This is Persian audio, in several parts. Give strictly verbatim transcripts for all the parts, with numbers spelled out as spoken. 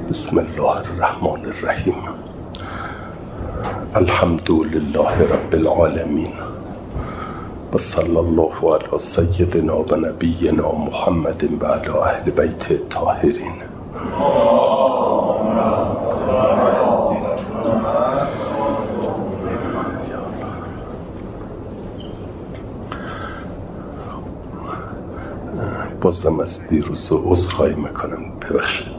بسم الله الرحمن الرحیم. الحمد لله رب العالمین و صلی الله علی سیدنا و نبینا محمد و علی اهل بیت الطاهرین. بازم از دیروز و عذرخواهی میکنم، ببخشید.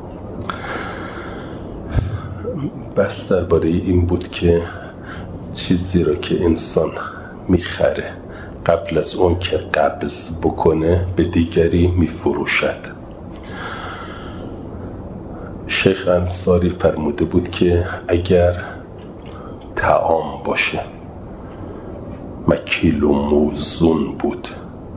بحث درباره این بود که چیزی را که انسان میخره قبل از اون که قبض بکنه به دیگری میفروشد. شیخ انصاری فرموده بود که اگر طعام باشه مکیل و موزون بود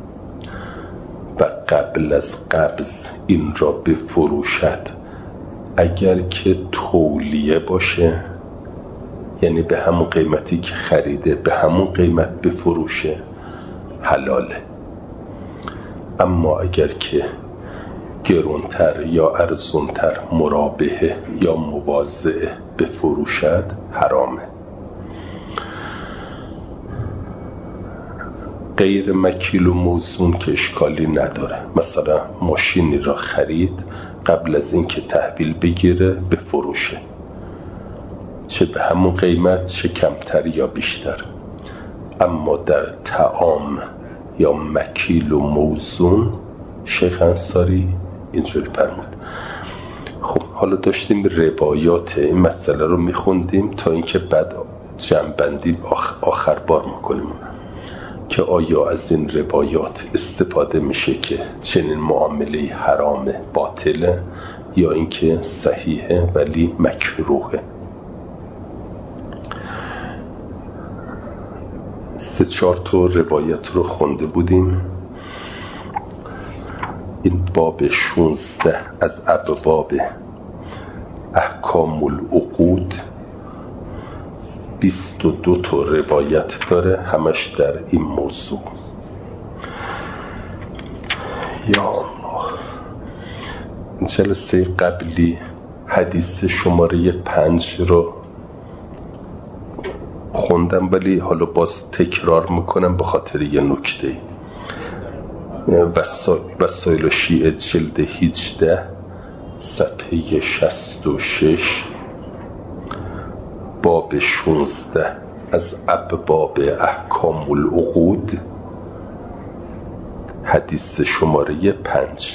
و قبل از قبض این را بفروشد، اگر که تولیه باشه یعنی به همون قیمتی که خریده به همون قیمت بفروشه، حلاله. اما اگر که گرونتر یا ارزونتر مرابحه یا مواضعه بفروشد، حرامه. غیر مکیل و موزون که اشکالی نداره. مثلا ماشینی را خرید، قبل از این که تحویل بگیره بفروشه، چه به همون قیمت چه کمتر یا بیشتر. اما در طعام یا مکیل و موزون شیخ انصاری اینجوری فرمود. خب حالا داشتیم روایات این مسئله رو میخوندیم تا اینکه بعد جمع‌بندی آخر بار میکنیم که آیا از این روایات استفاده میشه که چنین معامله حرامه، باطله، یا اینکه صحیحه ولی مکروهه. سه چهار تا روایت رو خونده بودیم. این باب شانزده از ابواب احکام العقود بیست و دو تا روایت داره، همش در این موضوع. یا الله، جلسه قبلی حدیث شماره پنج رو خوندم، ولی حالا باز تکرار میکنم به خاطر یه نکته. وسایل شیعه جلد هجده صفحه شصت و شش، باب شانزده از ابواب احکام العقود، حدیث شماره پنج.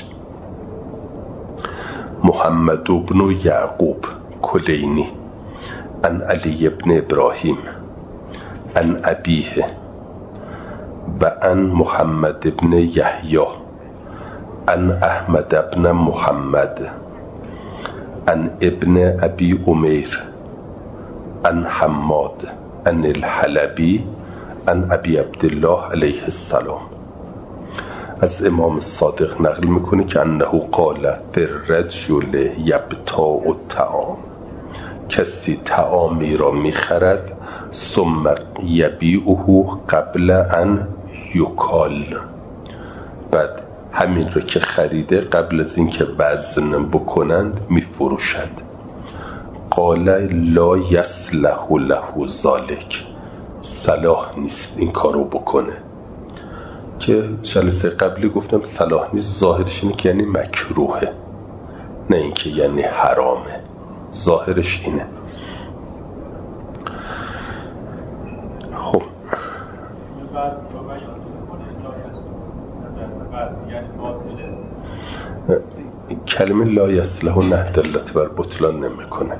محمد بن یعقوب کلینی عن علی بن ابراهیم عن ابیه و عن محمد بن یحیی عن احمد بن محمد عن ابن ابی امیر عن حماد عن الحلبی عن ابی عبدالله علیه السلام. از امام صادق نقل میکنه که انه قال فی الرجل یبتاع الطعام، کسی طعامی را میخرد ثم یبیعه قبل ان یکال، بعد همین را که خریده قبل از این که وزن بکنند میفروشد. قال لا یصلح له ذلک، صلاح نیست این کارو بکنه. که جلسه قبلی گفتم صلاح نیست ظاهرش اینه که یعنی مکروهه، نه اینکه یعنی حرامه. ظاهرش اینه. خب کلمه لا یصلح نه دلت بر بطلان نمیکنه.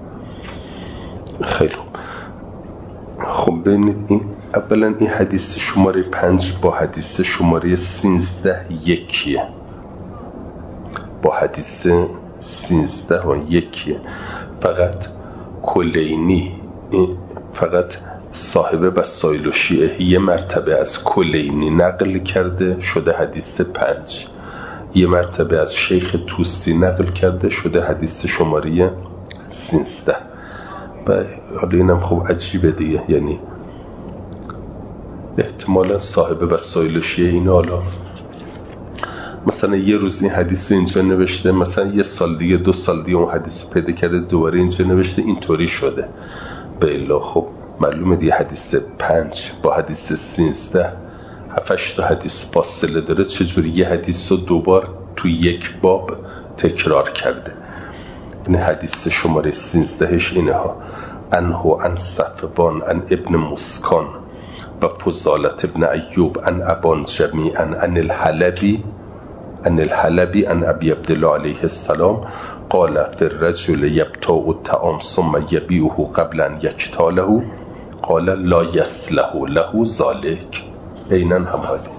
خیلی خب ببینید، این اولا این حدیث شماره پنج با حدیث شماره سینزده یکیه، با حدیث سینزده و یکیه. فقط کلینی، فقط صاحب وسایل شیعه یه مرتبه از کلینی نقل کرده شده حدیث پنج، یه مرتبه از شیخ توسی نقل کرده شده حدیث شماره سینزده. و حالا اینم خوب عجیبه دیگه، یعنی احتمالا صاحب وسایل شیعه این حالا مثلا یه روز این حدیث رو اینجا نوشته، مثلا یه سال دیگه دو سال دیگه اون حدیث رو پیدا کرده دوباره اینجا نوشته، اینطوری شده. به الا خب معلومه دیگه حدیث پنج با حدیث سینزده هفتش تا حدیث فاصله داره، چجوری یه حدیث رو دوبار تو یک باب تکرار کرده. این حدیث شماره سینزدهش اینه ها: انهو ان صفوان ان ابن مسکان و فضالت ابن ایوب ان ابان جمیعا ان الحلبی ان الحلبی ان ابی عبدالله علیه السلام قال فی الرجل یبتاع الطعام ثم یبیعه قبل ان یکتاله قال لا یصلح له ذلک. عیناً هم حدیث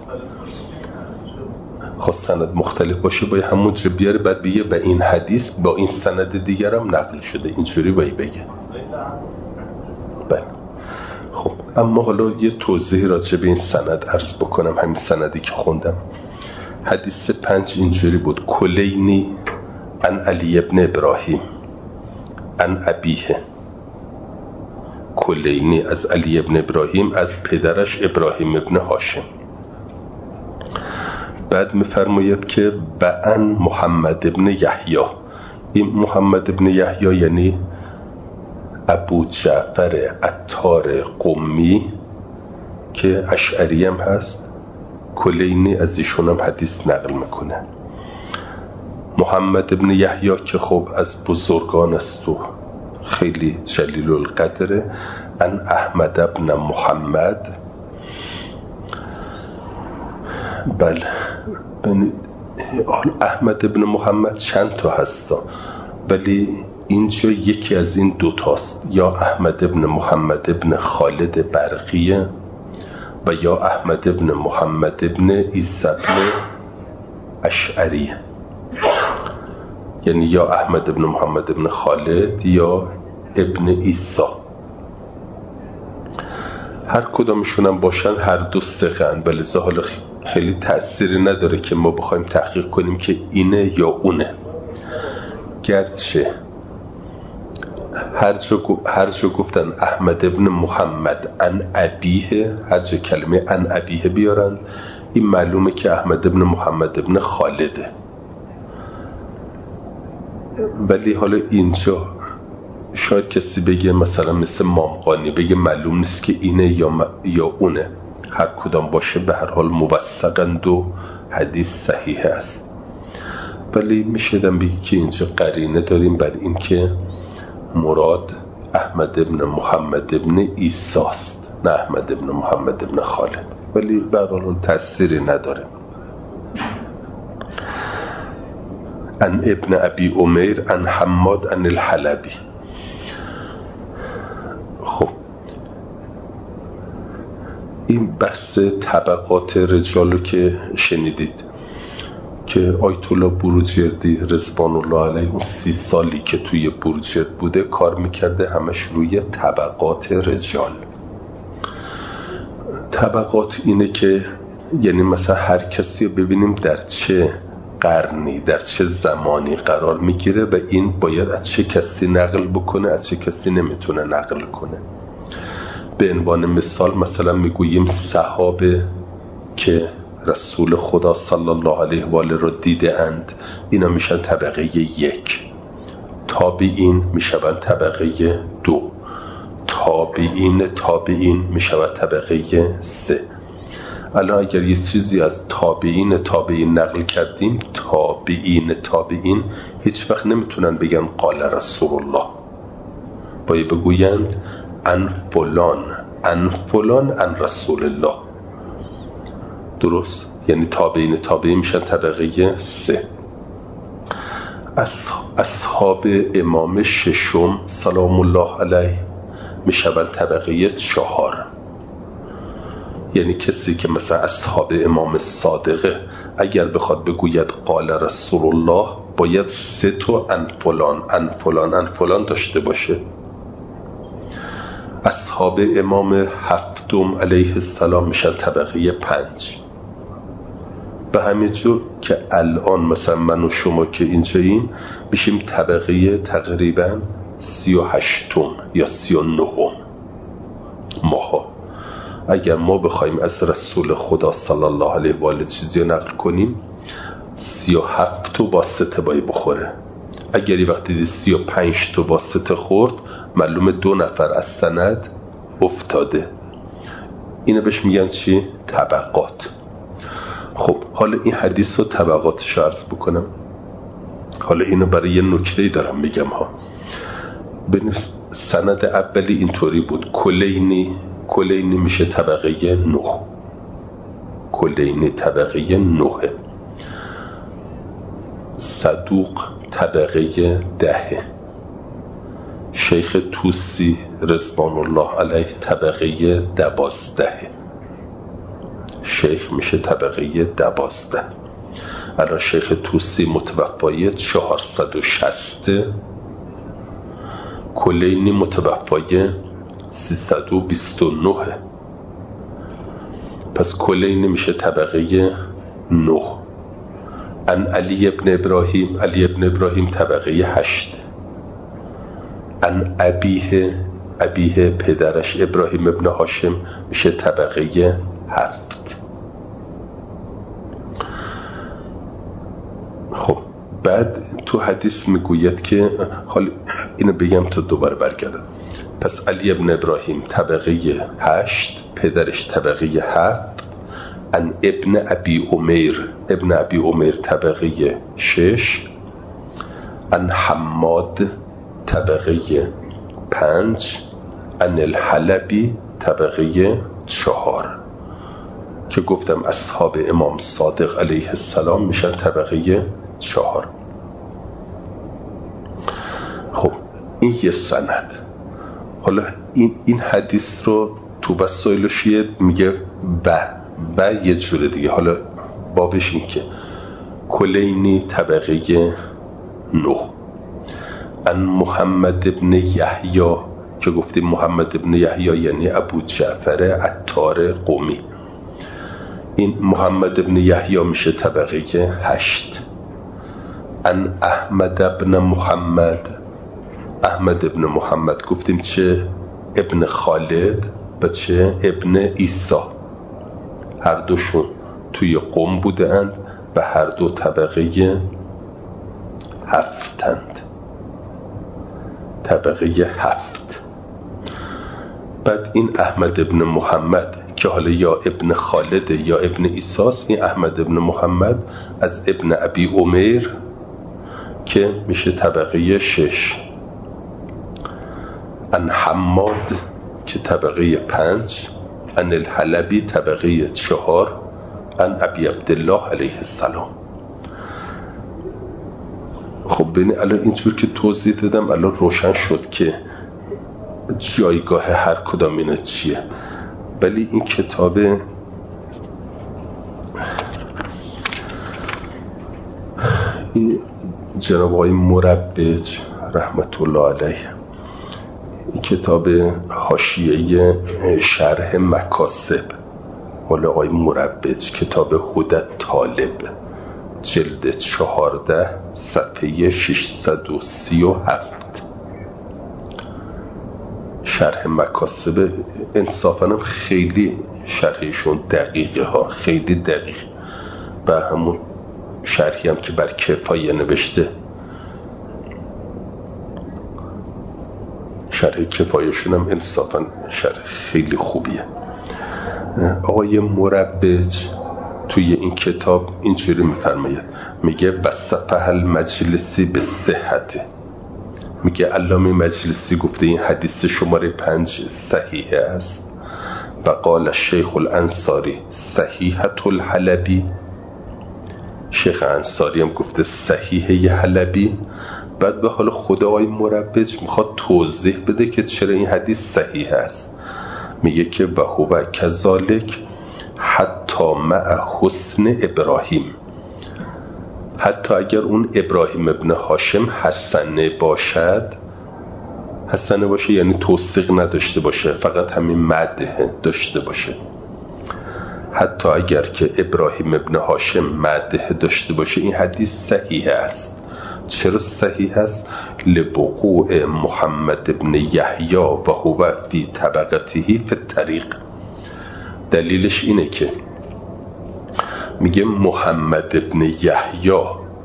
خب سند مختلف باشه باید همون رو بیاره، بعد بگه به این حدیث با این سند دیگر هم نقل شده، اینجوری باید بگه. بله خب اما حالا یه توضیح راجع به این سند عرض بکنم. همین سندی که خوندم حدیث پنج اینجوری بود: کلینی ان علی ابن ابراهیم ان ابیه. کلینی از علی ابن ابراهیم از پدرش ابراهیم ابن هاشم. بعد میفرماید که بعن محمد ابن یحیی. این محمد ابن یحیی یعنی ابو جعفر عطار قمی که اشعری هم هست. کلینی از ایشون هم حدیث نقل میکنه. محمد ابن یحیی که خب از بزرگان است و خیلی جلیل القدره. ان احمد ابن محمد. بله احمد ابن محمد چند تا هستا، ولی اینجا یکی از این دوتاست، یا احمد ابن محمد ابن خالد برقیه و یا احمد ابن محمد ابن عیسی ابن اشعریه. یعنی یا احمد ابن محمد ابن خالد یا ابن عیسی. هر کدامشون هم باشن هر دو ثقه‌اند، ولی حالا خیلی تأثیری نداره که ما بخوایم تحقیق کنیم که اینه یا اونه. گرچه هر جا, هر جا گفتن احمد ابن محمد ان ابیه، هر جا کلمه ان ابیه بیارن این معلومه که احمد ابن محمد ابن خالده. ولی حالا اینجا شاید کسی بگه مثلا مثل مامقانی بگه معلوم نیست که اینه یا, م... یا اونه. هر کدام باشه به هر حال موثقند و حدیث صحیح است. ولی میشه دم بگی که اینجا قرینه داریم بر این که مراد احمد ابن محمد ابن عیسی است، نه احمد ابن محمد ابن خالد. ولی به هر حال تأثیری نداره. ان ابن ابی عمیر ان حماد ان الحلبی. خب این بحث طبقات رجالو که شنیدید که آیت الله بروجردی رضوان الله علیه اون سی سالی که توی بروجرد بوده کار میکرده همش روی طبقات رجال. طبقات اینه که یعنی مثلا هر کسی رو ببینیم در چه قرنی در چه زمانی قرار میگیره و این باید از چه کسی نقل بکنه، از چه کسی نمیتونه نقل کنه. به عنوان مثال مثلا میگوییم صحابه که رسول خدا صلی الله علیه و آله رو دیده اند، اینا میشن طبقه یک. تابعین میشن طبقه دو. تابعین تابعین میشن طبقه سه. الان اگر یه چیزی از تابعین تابعین نقل کردیم، تابعین تابعین هیچ وقت نمیتونن بگن قال رسول الله، باید بگویند ان فلان ان فلان ان رسول الله. درست؟ یعنی تابعین تابعین میشن طبقه سه. اصحاب امام ششم سلام الله علیه میشن طبقه چهار. یعنی کسی که مثلا اصحاب امام صادقه اگر بخواد بگوید قال رسول الله باید سه تا ان فلان ان فلان ان فلان داشته باشه. اصحاب امام هفتم علیه السلام میشن طبقه پنج. به همین جور که الان مثلا من و شما که اینجاییم میشیم طبقه تقریبا سی و هشتم یا سی و نهم ماها. اگر ما بخوایم از رسول خدا صلی الله علیه و آله چیزی نقل کنیم، سی و هفت تا واسطه باید بخوره. اگری وقتی دید سی و پنج تا واسطه خورد، معلومه دو نفر از سند افتاده. اینو بهش میگن چی؟ طبقات. خب حالا این حدیث رو طبقاتش عرض بکنم. حالا اینو برای یه نکته‌ای دارم میگم ها. ببین سند اولی اینطوری بود، کلینی کلینی میشه طبقه نه، کلینی طبقه نه، صدوق طبقه ده، شیخ توسی رضوان الله علیه طبقه دوازده، شیخ میشه طبقه دوازده. الان شیخ توسی متوفای چهارصد و شصت، کلینی متوفای سیصد و بیست و نه. پس کلینی میشه طبقه نه. ان علی ابن ابراهیم، علی ابن ابراهیم طبقه هشت. ان ابیه، ابیه پدرش ابراهیم ابن هاشم میشه طبقه هفت. خب بعد تو حدیث میگوید که، حالا اینو بگم تا دوباره برگردم. پس علی ابن ابراهیم طبقه هشت، پدرش طبقه هفت. ان ابن ابی عمیر، ابن ابی عمیر طبقه شش. ان حماد طبقه پنج. ان الحلبی طبقه چهار که گفتم اصحاب امام صادق علیه السلام میشن طبقه چهار. خب این یه سند. حالا این این حدیث رو تو وسائل شیعه میگه ب ب یه جور دیگه. حالا بابش این که کلینی طبقه نه. ان محمد ابن یحیی که گفتیم محمد ابن یحیی یعنی ابو جعفر عطار قمی، این محمد ابن یحیی میشه طبقه هشت. ان احمد ابن محمد، احمد ابن محمد گفتیم چه ابن خالد و چه ابن عیسی، هر دوشون توی قم بودند و هر دو طبقه هفتند، طبقه هفت. بعد این احمد ابن محمد که حالا یا ابن خالد یا ابن عیساست، این احمد ابن محمد از ابن ابی عمیر که میشه طبقه شش. ان حماد که طبقه پنج. ان الحلبی طبقه چهار. ان ابی عبدالله علیه السلام. خب ببین الان اینجور که توضیح دادم الان روشن شد که جایگاه هر کدام اینا چیه. ولی این کتاب این جناب آقای مربج رحمت الله علیه، این کتاب حاشیه شرح مکاسب مال آقای مربج، کتاب هدت طالب، جلد چهارده صفحه ششصد و سی و هفت، شرح مکاسب. انصافاً خیلی شرحشون دقیقه ها، خیلی دقیق، و همون شرحی هم که بر کفایه نوشته، شرح کفایشون هم انصافاً شرح خیلی خوبیه. آقای مربج توی این کتاب اینجوری میفرماید، میگه وصفه المجلسی به صحت، میگه علامه مجلسی گفته این حدیث شماره پنج صحیح است. و قال شیخ الانصاری صحیحة الحلبی، شیخ انصاری هم گفته صحیحه حلبی. بعد به حال خدای مربج میخواد توضیح بده که چرا این حدیث صحیح است. میگه که و هو کذالک حتی مع حسن ابراهیم، حتی اگر اون ابراهیم ابن هاشم حسنه باشد، حسنه باشه یعنی توثیق نداشته باشه، فقط همین مدح داشته باشه. حتی اگر که ابراهیم ابن هاشم مدح داشته باشه این حدیث صحیح است. چرا صحیح است؟ لوقوع محمد ابن یحیی و هو فی طبقته فی الطریق. دلیلش اینه که میگه محمد ابن یحیی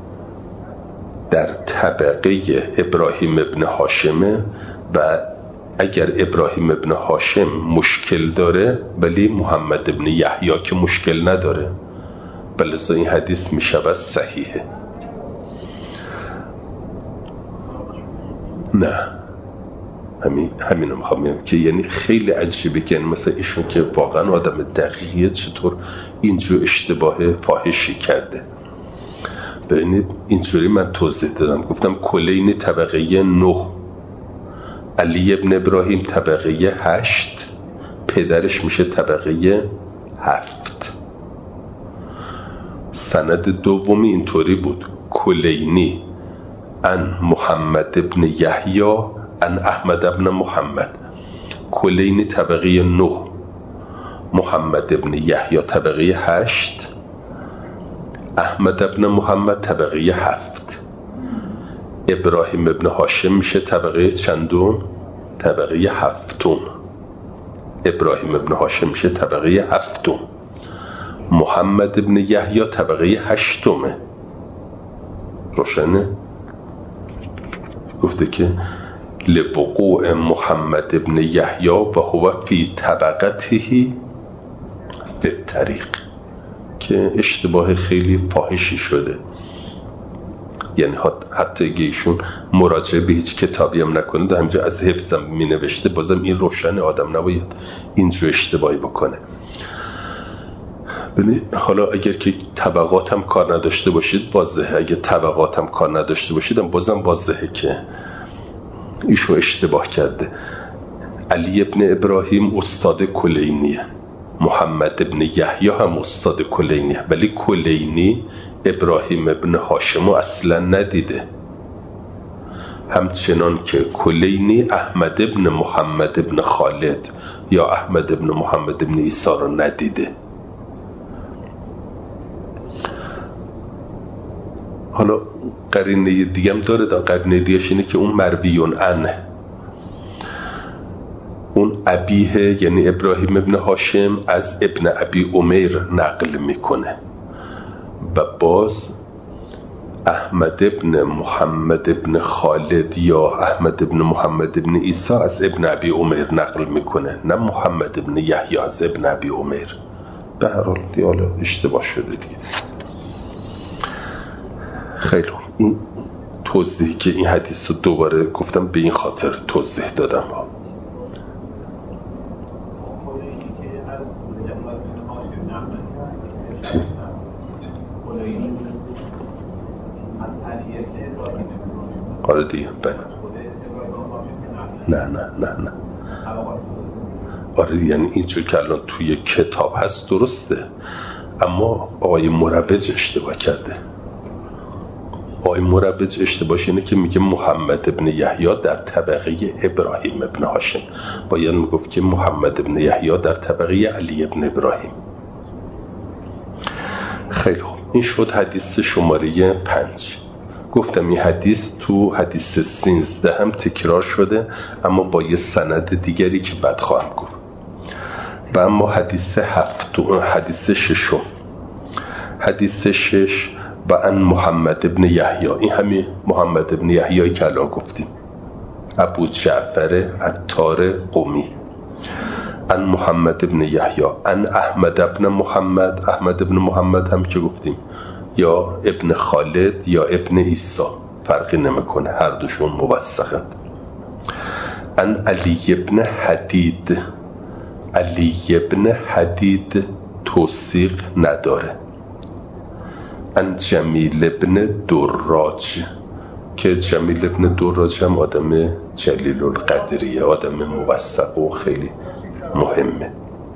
در طبقه ابراهیم ابن هاشمه و اگر ابراهیم ابن هاشم مشکل داره ولی محمد ابن یحیی که مشکل نداره، بلذا این حدیث میشود صحیحه. نه همین همینو میخوام بگم که یعنی خیلی عجیبه که مثلا ایشون که واقعا آدم دقیقیه چطور اینجور اشتباه فاحشی کرده. ببینید اینجوری من توضیح دادم، گفتم کلینی طبقه نه، علی ابن ابراهیم طبقه هشت، پدرش میشه طبقه هفت. سند دومی اینطوری بود، کلینی ان محمد ابن یحیی ان احمد ابن محمد. کلینی طبقه نه، محمد ابن یحیی طبقه هشت، احمد ابن محمد طبقه هفت. ابراهیم ابن هاشم میشه طبقه چندم؟ طبقه هفتم. ابراهیم ابن هاشم میشه طبقه هفتم. محمد ابن یحیی طبقه هشتمه. روشنه؟ گفته که لوقوع محمد ابن یحیی و هو فی طبقته فی الطریق، که اشتباه خیلی فاحشی شده. یعنی حتی اگه ایشون مراجعه به هیچ کتابی هم نکنه، همینجا از حفظم می نوشته، بازم این روشن آدم نباید اینجور اشتباهی بکنه. ببینید حالا اگر که طبقات هم کار نداشته باشید واضحه، اگه طبقات هم کار نداشته باشید هم بازم واضحه که ایشون اشتباه کرده. علی ابن ابراهیم استاد کلینیه، محمد ابن یحیی هم استاد کلینیه، ولی کلینی ابراهیم ابن هاشم اصلا ندیده، همچنان که کلینی احمد ابن محمد ابن خالد یا احمد ابن محمد ابن عیسی رو ندیده. حالا قرینه دیگه هم داره، قرینه دیگهش اینه که اون مرویون عنه، اون ابیه یعنی ابراهیم ابن هاشم از ابن ابی عمیر نقل میکنه و باز احمد ابن محمد ابن خالد یا احمد ابن محمد ابن عیسی از ابن ابی عمیر نقل میکنه، نه محمد ابن یحیی از ابن ابی عمیر. به هر حال دیالا اشتباه شده دیگه. خیلی این توضیح که این حدیث رو دوباره گفتم به این خاطر توضیح دادم ها. چی؟ آره دیگه بله. نه نه نه نه آره یعنی اینجور که الان توی کتاب هست درسته، اما آقای مروج اشتباه کرده. آقای مروج اشتباهش اینه که میگه محمد ابن یحیی در طبقه ابراهیم ابن هاشم، باید میگفت که محمد ابن یحیی در طبقه علی ابن ابراهیم. خیلی خوب، این شد حدیث شماره پنج. گفتم این حدیث تو حدیث سینزده هم تکرار شده، اما با یه سند دیگری که بعد خواهم گفت. و اما حدیث هفت حدیث ششم، حدیث شش و ان محمد ابن یحیی، این همین محمد ابن یحیی که الان گفتیم، ابو جعفر عطار قمی. ان محمد ابن یحیی ان احمد ابن محمد، احمد ابن محمد هم که گفتیم یا ابن خالد یا ابن عیسی، فرقی نمیکنه، هر دوشون موثقند. ان علی ابن حدید، علی ابن حدید توثیق نداره. ان جمیل ابن دراج، که جمیل ابن دراج هم آدم جلیل القدریه، آدم موثق و خیلی مهمه.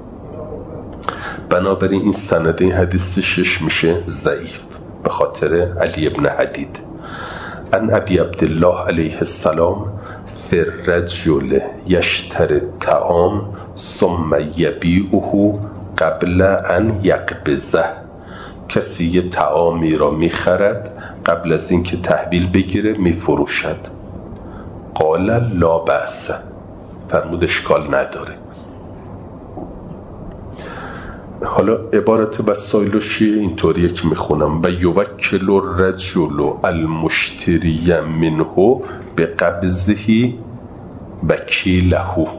بنابراین این سند این حدیث شش میشه ضعیف به خاطر علی ابن حدید. ان ابی عبدالله علیه السلام فررجل یشتر الطعام ثم یبیعه قبل ان یقبضه، کسی یه طعامی را میخرد قبل از اینکه تحویل بگیره میفروشد. قال لا بأس، فرمود اشکال نداره. حالا عبارت وسایل چیه؟ اینطوریه که میخونم: و یوکل الرجل المشتری منه به قبضه وکیله.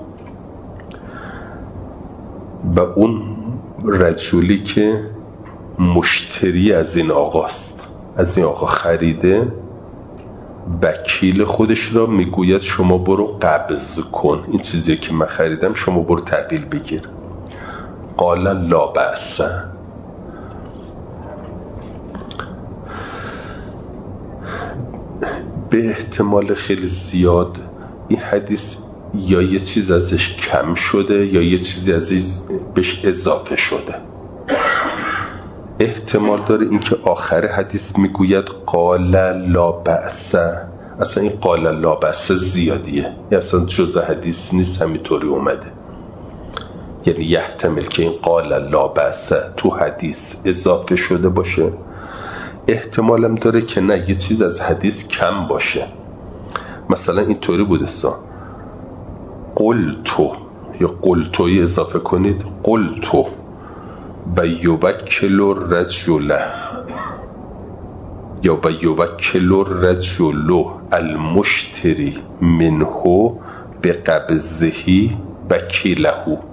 و اون رجلی که مشتری از این آقاست، از این آقا خریده، وکیل خودش را میگوید شما برو قبض کن، این چیزی که من خریدم شما برو تحویل بگیر. قال لا بأس. به احتمال خیلی زیاد این حدیث یا یه چیز ازش کم شده یا یه چیزی ازش بهش اضافه شده. احتمال داره اینکه آخر حدیث میگوید قال لا بأس، اصلا این قال لا بأس زیادیه، یا اصلا جزء حدیث نیست، همینطوری اومده. یعنی یحتمل که این قال لا بأس تو حدیث اضافه شده باشه. احتمالم داره که نه، یه چیز از حدیث کم باشه. مثلا اینطوری بوده سا قلتو، یا قلتوی اضافه کنید، قلتو و یوکل الرجل، یا و یوکل الرجل المشتری منه به قبضه وکیله.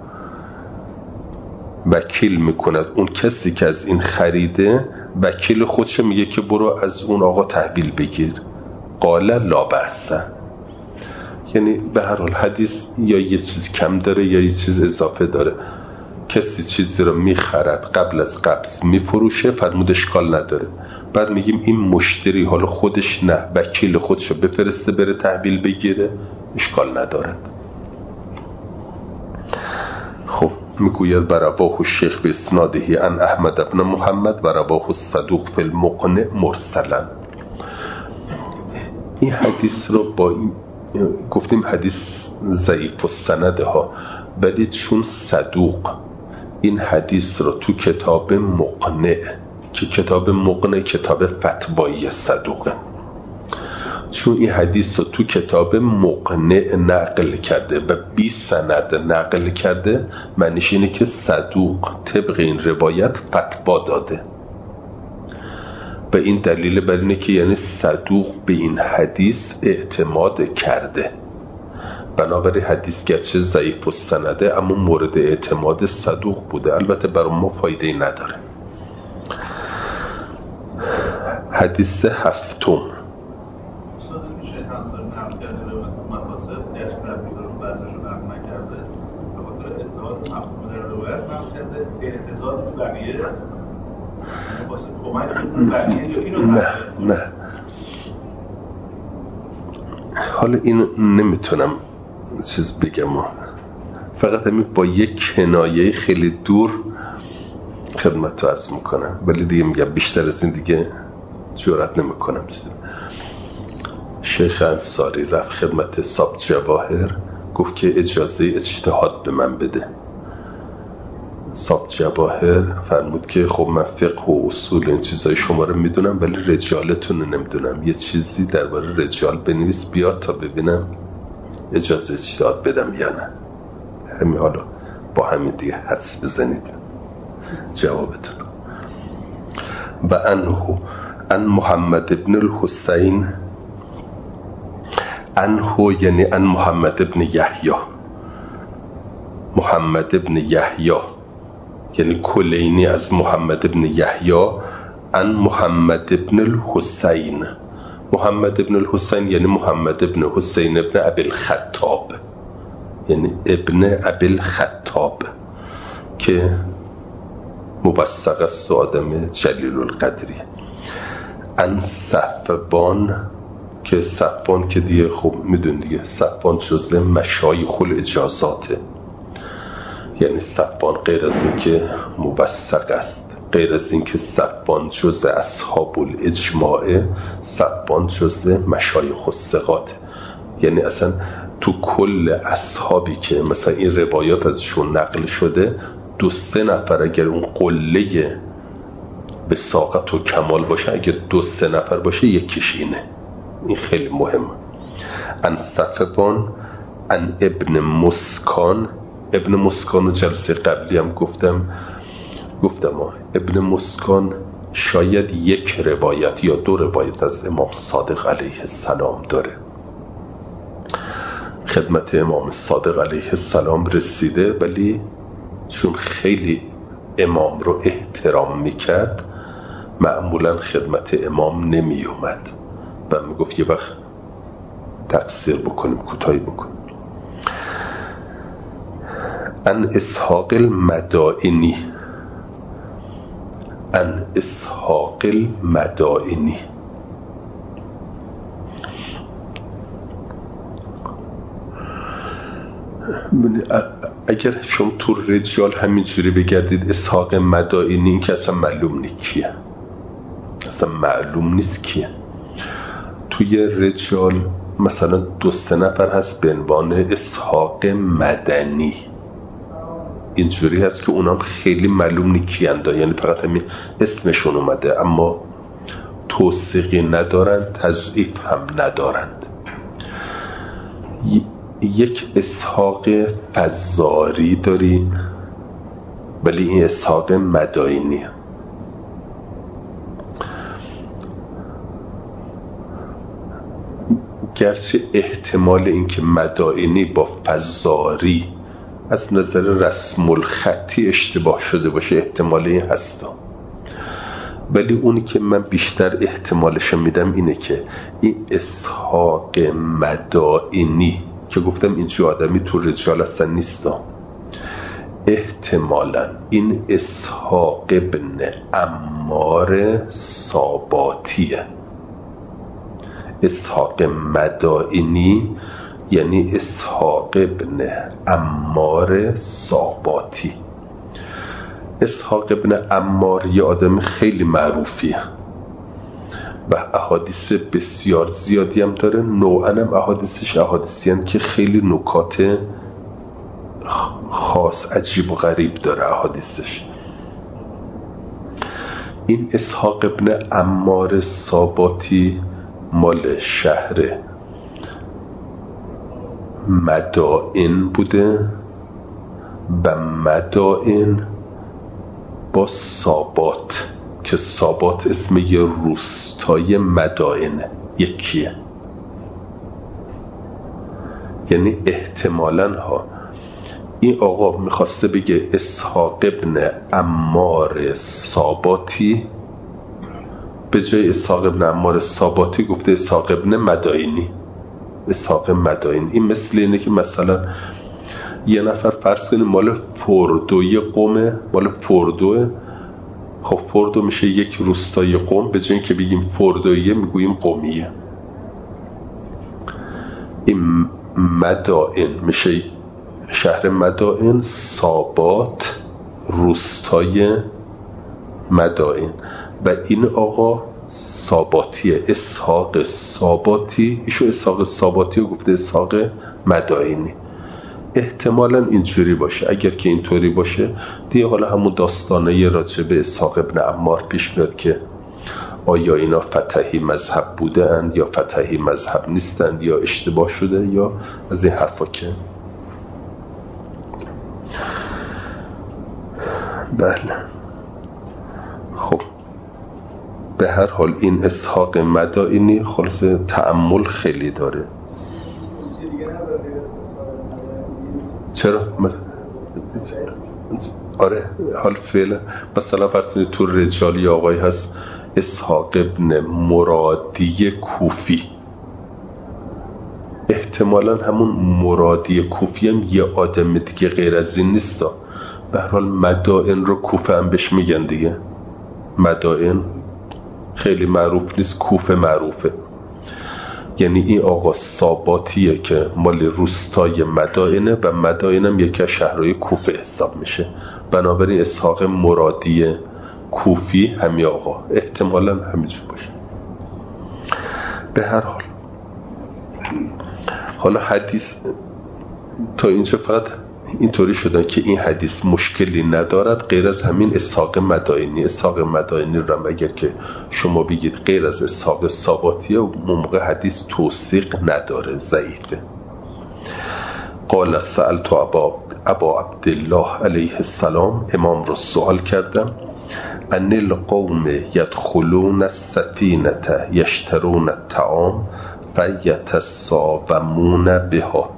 وکیل میکند اون کسی که از این خریده، وکیل خودش میگه که برو از اون آقا تحویل بگیر. قال لا بأس. یعنی به هر حال حدیث یا یه چیز کم داره یا یه چیز اضافه داره. کسی چیزی رو میخرد قبل از قبض میفروشه، فرمود اشکال نداره. بعد میگیم این مشتری حالا خودش نه، وکیل خودشو بفرسته بره تحویل بگیره، اشکال ندارد. خب میگوید و رواه الشیخ به اسناده عن احمد بن محمد و رواه الصدوق فی المقنع مرسلا. این حدیث رو با این گفتیم حدیث ضعیف السند ها، ولی چون صدوق این حدیث رو تو کتاب مقنع، که کتاب مقنع کتاب فتوایی صدوقه، چون این حدیث رو تو کتاب مقنع نقل کرده و بی سند نقل کرده، معنیش اینه که صدوق طبق این روایت فتوا داده. و این دلیل بر اینه که یعنی صدوق به این حدیث اعتماد کرده. بنابراین حدیث گرچه ضعیف السنده اما مورد اعتماد صدوق بوده. البته برای ما فایده نداره. حدیث هفتم. نه نه حالا این نمیتونم چیز بگم، فقط همین با یک کنایه خیلی دور خدمت تو عرض میکنم، ولی دیگه میگم بیشتر از این دیگه جرئت نمیکنم. شیخ انصاری رفت خدمت ثابت جواهر، گفت که اجازه اجتهاد به من بده. ثابت جواهر فرمود که خب من فقه و اصول این چیزای شما رو میدونم ولی رجالتون رو نمیدونم، یه چیزی درباره رجال بنویس بیار تا ببینم اجازه اجتهاد بدم یا نه. همین حالا با همین دیگه حدس بزنید جوابتون. و انهو ان محمد ابن الحسین، انهو یعنی ان محمد ابن یحیی، محمد ابن یحیی یعنی کلینی از محمد ابن یحیی، ان محمد ابن الحسین، محمد ابن الحسین یعنی محمد ابن حسین ابن ابی الخطاب، یعنی ابن ابی الخطاب که موثق است، آدم جلیل القدری. ان صفوان که صفوان که دیگه خوب میدون دیگه، صفوان جزء مشایخ الاجازاته، یعنی صفوان غیر از این که موثق است، غیر از این که صفوان جزء اصحاب الاجماع، صفوان جزء مشایخ الثقات. یعنی اصلا تو کل اصحابی که مثلا این روایات ازشون نقل شده، دو سه نفر اگر اون قله به ساقط و کمال باشه، اگر دو سه نفر باشه یکیش اینه. این خیلی مهمه. ان صفوان ان ابن مسکان، ابن مسکان جلسه قبلی هم گفتم گفتم ابن مسکان شاید یک روایت یا دو روایت از امام صادق علیه السلام داره، خدمت امام صادق علیه السلام رسیده، ولی چون خیلی امام رو احترام میکرد معمولا خدمت امام نمی اومد و میگفت یه وقت تقصیر بکنیم، کوتاهی بکنیم. ان اسحاق المدائنی ان اسحاق المدائنی اگر شما تو رجال همینجوری بگردید اسحاق مدائنی، این که اصلا معلوم نیست کیه، اصلا معلوم نیست کیه. توی رجال مثلا دو سه نفر هست به عنوان اسحاق مدنی، اینجوری هست که اونام خیلی معلوم نیست کیند، یعنی فقط همین اسمشون اومده اما توثیقی ندارند، تضعیف هم ندارند. یک اسحاق فزاری داریم ولی این اسحاق مدائنی. گرچه احتمال اینکه مدائنی با فزاری از نظر رسم الخطی اشتباه شده باشه احتمال این هستا، ولی اونی که من بیشتر احتمالش میدم اینه که این اسحاق مدائنی که گفتم اینجا آدمی تو رجال اصلا نیستا، احتمالا این اسحاق ابن عمار ساباتیه. اسحاق مدائنی یعنی اسحاق ابن عمار ساباتی. اسحاق ابن عمار یه آدم خیلی معروفیه و احادیث بسیار زیادی هم داره، نوعاً هم احادیثش احادیثی هستند که خیلی نکات خاص عجیب و غریب داره احادیثش. این اسحاق ابن عمار ساباتی مال شهر مدائن بوده و مدائن با سابات که سابات اسم یه روستای مدائنه یکیه، یعنی احتمالاً ها این آقا میخواسته بگه اسحاق ابن عمار ساباتی، به جای اسحاق ابن عمار ساباتی گفته اسحاق ابن مدائنی. اسحاق مدائنی این مثل اینه که مثلا یه نفر فرض کنیم مال فردوی قومه، مال فردوه، خب فردو میشه یک روستای قوم، به جای که بگیم فردویه میگوییم قومیه. این مدائن میشه شهر مدائن، سابات روستای مدائن و این آقا ساباتیه، اسحاق ساباتی، ایشو اسحاق ساباتی رو گفته اسحاق مدائنی. احتمالاً اینجوری باشه. اگر که اینطوری باشه دیگه حالا همون داستانه راجع به اسحاق ابن عمار پیش میاد که آیا اینا فتحی مذهب بوده اند یا فتحی مذهب نیستند یا اشتباه شده یا از این حرفا که بله. خب به هر حال این اسحاق مدائنی خلاصه تأمل خیلی داره. چرا؟ آره حال فعلا مثلا فرض تو رجال یا آقای هست اسحاق ابن مرادی کوفی، احتمالا همون مرادی کوفی هم یه آدم دیگه غیر از این نیستا. به هر حال مدائن رو کوفه هم بهش میگن دیگه، مدائن خیلی معروف نیست، کوفه معروفه. یعنی این آقا ساباتیه که مال روستای مدائنه و مدائن هم یکی از شهرهای کوفه حساب میشه، بنابراین اسحاق مرادی کوفی همی آقا احتمالا همینجور باشه. به هر حال حالا حدیث تا اینجا فقط اینطوری شدن که این حدیث مشکلی ندارد غیر از همین اسحاق مدائنی. اسحاق مدائنی رو اگر که شما بگید غیر از اسحاق ساباتیه اون موقع حدیث توثیق نداره، ضعیفه. قال سألت ابا ابا عبدالله علیه السلام، امام را سوال کردم، ان القوم یدخلون السفینه یشترون الطعام فیتساومون بها.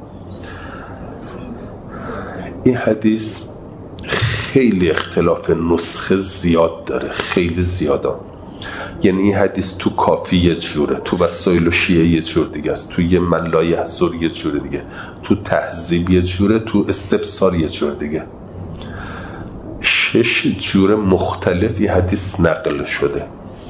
این حدیث خیلی اختلاف نسخه زیاد داره، خیلی زیاده. یعنی این حدیث تو کافی یه جوره، تو وسائل و شیعه یه جور دیگه است، تو یه من لا یحضر یه جور دیگه، تو تهذیب یه جوره، تو استبصار یه جور دیگه. شش جور مختلف این حدیث نقل شده.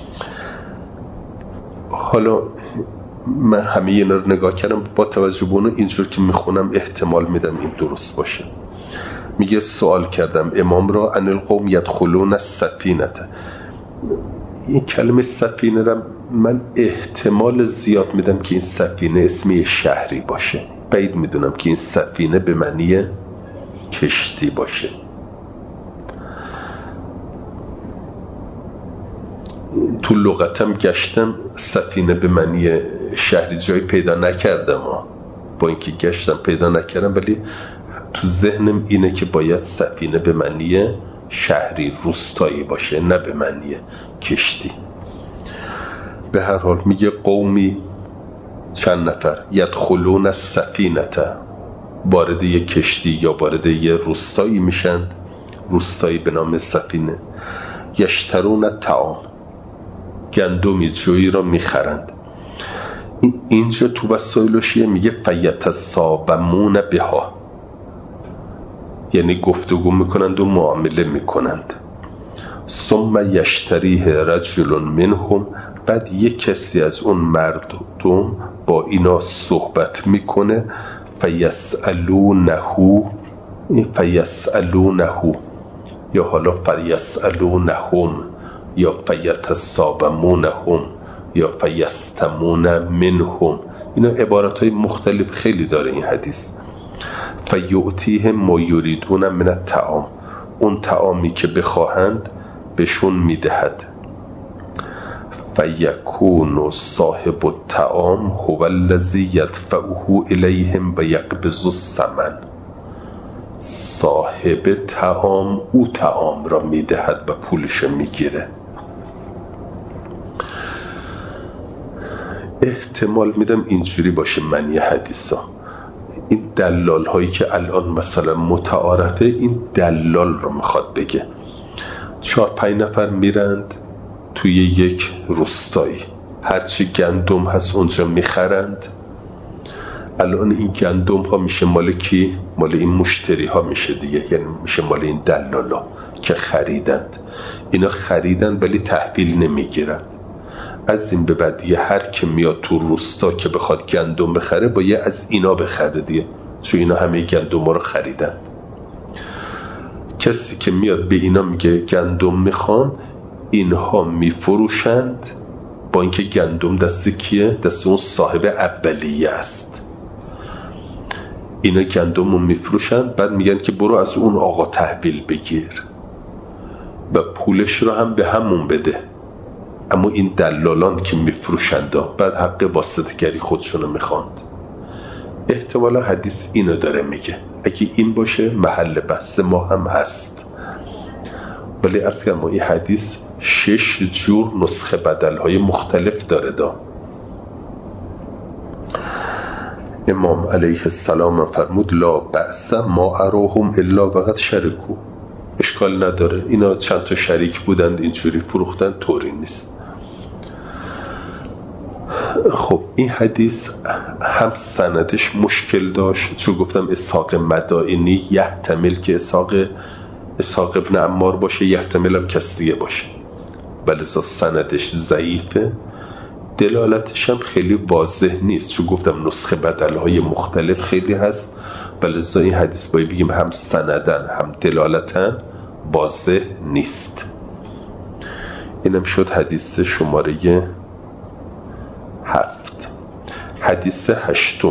حالا من همه اینا رو نگاه کردم، با توجه به اونو اینجور که میخونم احتمال میدم این درست باشه. میگه سوال کردم امام را ان القوم یدخلون السفینه. این کلمه سفینه را من احتمال زیاد میدم که این سفینه اسمی شهری باشه. بعید میدونم که این سفینه به معنی کشتی باشه. تو لغتم گشتم، سفینه به معنی شهری جایی پیدا نکردم. با اینکه گشتم پیدا نکردم، ولی تو ذهنم اینه که باید سفینه به معنی شهری روستایی باشه، نه به معنی کشتی. به هر حال میگه قومی چند نفر یدخلون السفینه، وارد یک کشتی یا وارد یه روستایی میشن، روستایی به نام سفینه. یشترون الطعام، گندمی جویی را میخرند. اینجا تو وسائل و شیعه میگه فیتساومون بها، یعنی گفتگو میکنند و معامله میکنند. ثم یشتریه رجل منهم، بعد یک کسی از اون مردم با اینا صحبت میکنه. فیسألونه فیسألونه یا حالا فیسألونهم یا فیتساومونهم یا فیستمون منهم. اینا عبارات های مختلف خیلی داره این حدیث. فیعطیهم ما یریدون من الطعام، اون طعامی که بخواهند بهشون میدهد. فیکون صاحب الطعام هو الذی یدفعه الیهم و یقبض الثمن، صاحب طعام او طعام را میدهد و پولش میگیره. احتمال میدم اینجوری باشه معنی حدیثا. این دلال هایی که الان مثلا متعارفه، این دلال رو میخواد بگه. چهار پنج نفر میرند توی یک روستایی، هرچی گندم هست اونجا میخرند. الان این گندم ها میشه مال کی؟ مال این مشتری ها میشه دیگه، یعنی میشه مال این دلال ها که خریدند. اینا خریدند ولی تحویل نمیگیرند. از این به بعد یه هر که میاد تو روستا که بخواد گندم بخره باید از اینا بخره دیگه، چون اینا همه گندم ها رو خریدن. کسی که میاد به اینا میگه گندم میخوام، اینها میفروشند، با اینکه گندم دست کیه؟ دست اون صاحب اولیه است. اینا گندم رو میفروشند، بعد میگن که برو از اون آقا تحویل بگیر و پولش رو هم به همون بده. اما این دلالان که میفروشند بعد حق واسطه‌گری خودشونو میخواند. احتمالا حدیث اینو داره میگه. اگه این باشه محل بحث ما هم هست، ولی عرض کردم این حدیث شش جور نسخه بدل‌های مختلف داره. دا امام علیه السلام فرمود لا بأس ما اراهم الا وقد شرکو، اشکال نداره، اینا چند تا شریک بودند اینجوری فروختن، طوری نیست. خب این حدیث هم سندش مشکل داشت، چون گفتم اسحاق مدائنی یحتمل که اسحاق اسحاق ابن عمار باشه، یحتمل هم کس دیگه باشه، ولی سندش ضعیفه. دلالتش هم خیلی واضح نیست، چون گفتم نسخه بدل‌های مختلف خیلی هست، ولی این حدیث باید بگیم هم سندن هم دلالتن واضح نیست. اینم شد حدیث شماره هفت. حدیث هشتم،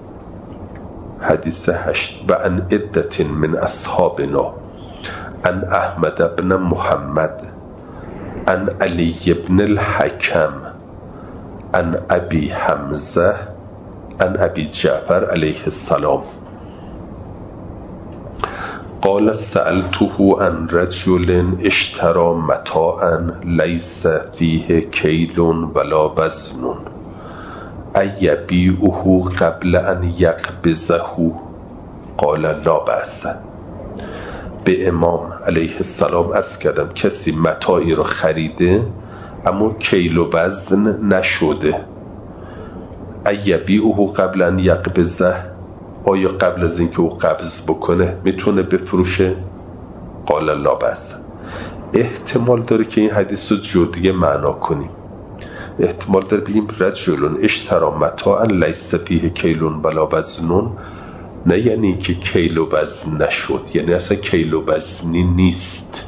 حدیث هشت و ان عدت من اصحابنا ان احمد بن محمد ان علی بن الحکم ان ابی حمزه ان ابی جعفر علیه السلام. قال سألته عن رجل اشترى متاعا ليس فيه کیل ولا وزن ایبیعه قبل ان یقبضه قال لا بأس. به امام علیه السلام عرض کردم کسی متاعی رو خریده اما کیل و وزن نشده، ایبیعه قبل ان یقبضه، آیا قبل از اینکه او قبض بکنه میتونه بفروشه؟ قال لا بأس. احتمال داره که این حدیث رو جور دیگه معنا کنیم. احتمال داره بگیم رجل اشتری متاعا لیس فیه کیل ولا وزن، نه یعنی که کیل و وزن نشد، یعنی اصلا کیل و وزنی نیست.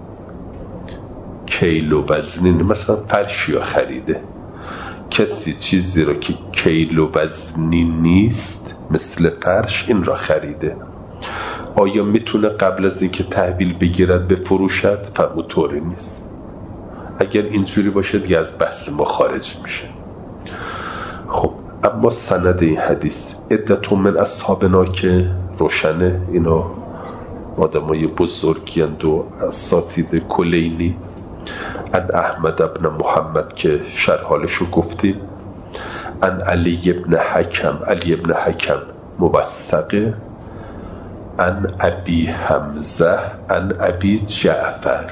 کیل و وزنی مثلا فرشی خریده، کسی چیزی را که کیل و وزنی نیست مثل فرش این را خریده، آیا میتونه قبل از اینکه تحویل بگیرد بفروشد؟ فرمودطوری نیست. اگر اینجوری باشه دیگه از بحث ما خارج میشه. خب اما سند این حدیث عدت من اصحابنا که روشنه، اینا آدمای بزرگی اند و اساتید کلینی. ان احمد ابن محمد که شرحالشو گفتیم، ان علی ابن حکم، علی ابن حکم موثقه، ان ابی حمزه، ان ابی جعفر،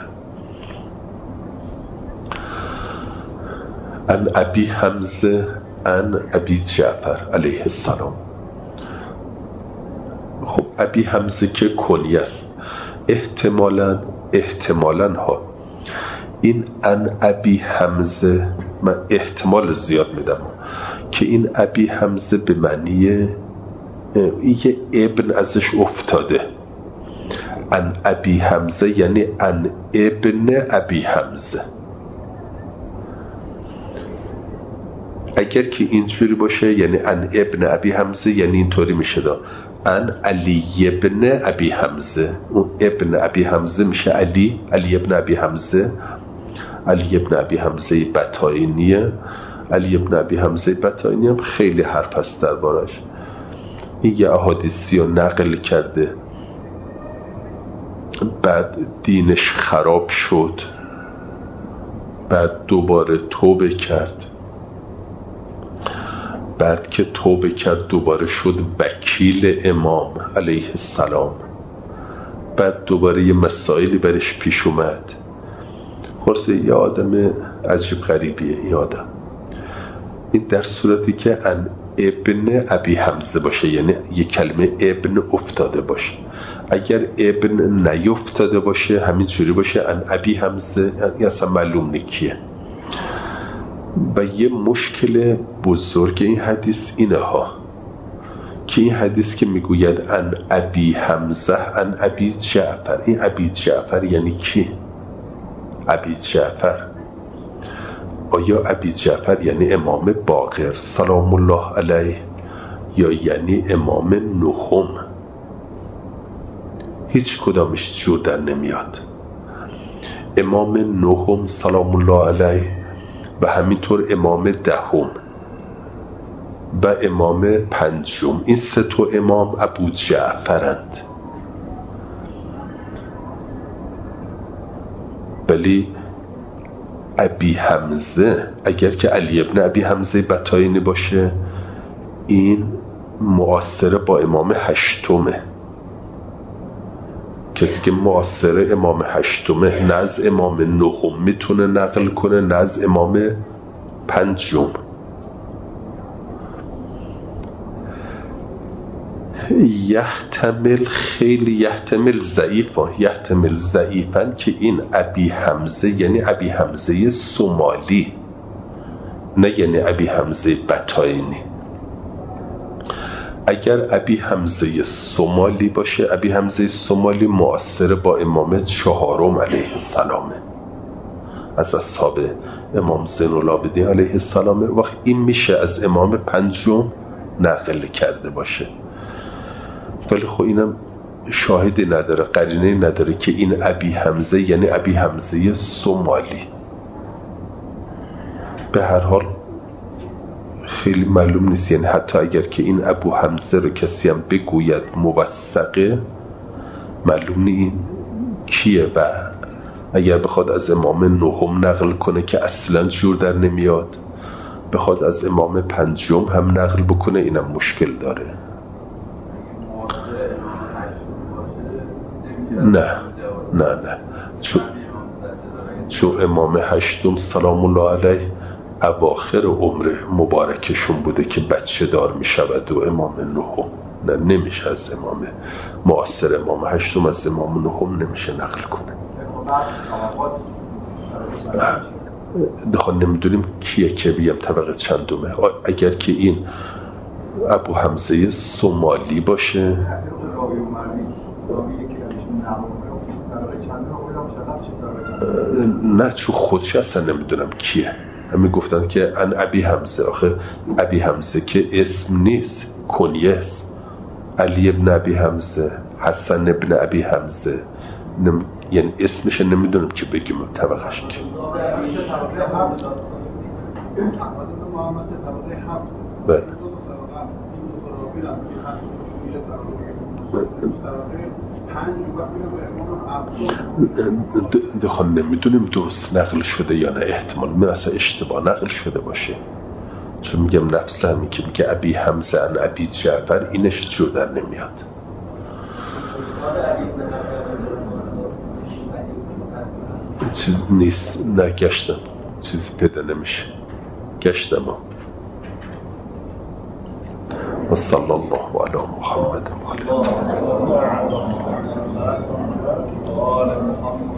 ان ابی حمزه، ان ابی جعفر علیه السلام. خب ابی حمزه که کنی است، احتمالاً احتمالاً ها این ان ابی حمزه، من احتمال زیاد میدم که این ابی حمزه به معنی یه ابن ازش افتاده. ان ابی حمزه یعنی ان ابن ابی حمزه. اگر که اینجوری باشه یعنی ان ابن ابی حمزه، یعنی اینطوری میشه دا ان علی ابن ابی حمزه. اون ابن ابی حمزه میشه علی، علی ابن ابی حمزه، علی ابن ابی حمزه بطاینیه. علی ابن ابی حمزه بطاینی هم خیلی حرف هست دربارش. این یه احادیثی رو نقل کرده، بعد دینش خراب شد، بعد دوباره توبه کرد، بعد که توبه کرد دوباره شد وکیل امام علیه السلام، بعد دوباره یه مسائلی برش پیش اومد. خلاصه یه آدم عجیب غریبیه این آدم. این در صورتی که ان ابن ابی حمزه باشه، یعنی یه کلمه ابن افتاده باشه. اگر ابن نیفتاده باشه همین جوری باشه ان ابی حمزه، یعنی اصلا معلوم نیکیه. و یه مشکل بزرگ این حدیث اینه ها که این حدیث که میگوید ان ابی حمزه ان ابی جعفر، این ابی جعفر یعنی کی؟ ابی جعفر آیا ابی جعفر یعنی امام باقر سلام الله علیه یا یعنی امام نهم؟ هیچ کدامش جور در نمیاد. امام نهم سلام الله علیه و همینطور امام دهم و امام پنجم، این سه تا امام ابو جعفرند. ولی ابی حمزه اگر که علی ابن ابی حمزه بطاینی باشه این معاصره با امام هشتمه. کسی که معاصره امام هشتمه نه از امام نهم میتونه نقل کنه نه از امام پنجم. یحتمل خیلی یحتمل ضعیفا یحتمل ضعیفا که این ابی حمزه یعنی ابی حمزه سومالی، نه یعنی ابی حمزه بطاینی. اگر ابی حمزه سومالی باشه، ابی حمزه سومالی معاصر با امام چهارم علیه السلامه، از اصحاب امام زین العابدین علیه السلامه. وقت این میشه از امام پنجم نقل کرده باشه. ولی خب اینم شاهدی نداره، قرینه نداره که این ابی حمزه یعنی ابی حمزه سومالی. به هر حال خیلی معلوم نیست، یعنی حتی اگر که این ابو حمزه رو کسی هم بگوید موثقه، معلوم نیست کیه و اگر بخواد از امام نهم نقل کنه که اصلا جور در نمیاد، بخواد از امام پنجم هم نقل بکنه اینم مشکل داره. نه نه نه چون چون امام هشتم سلام الله علیه اواخر عمر مبارکشون بوده که بچه دار می شود و امام نهم نه نمیشه از امام معاصر امام هشتم از امام نهم نمیشه نقل کنه. دخواه نمیدونیم کیه که بیم طبقه چندمه. اگر که این ابو حمزه سومالی باشه نه چون خودش اصلا نمیدونم کیه. همین گفتن که ان ابی حمزه، آخه ابی حمزه که اسم نیست، کنیه است. علی ابن ابی حمزه، حسن ابن ابی حمزه، نم... یعنی اسمش نمیدونم که بگیم طبقش که بله دخواه نمیدونیم درست نقل شده یا نه، احتمال من اصلا اشتباه نقل شده باشه، چون میگم نفس همی که میگه ابی حمزه ان ابی جعفر اینش جور در نمیاد. چیز نیست، نه گشتم چیزی پیدا نمیشه، گشتم و صلی الله علی محمد و آله.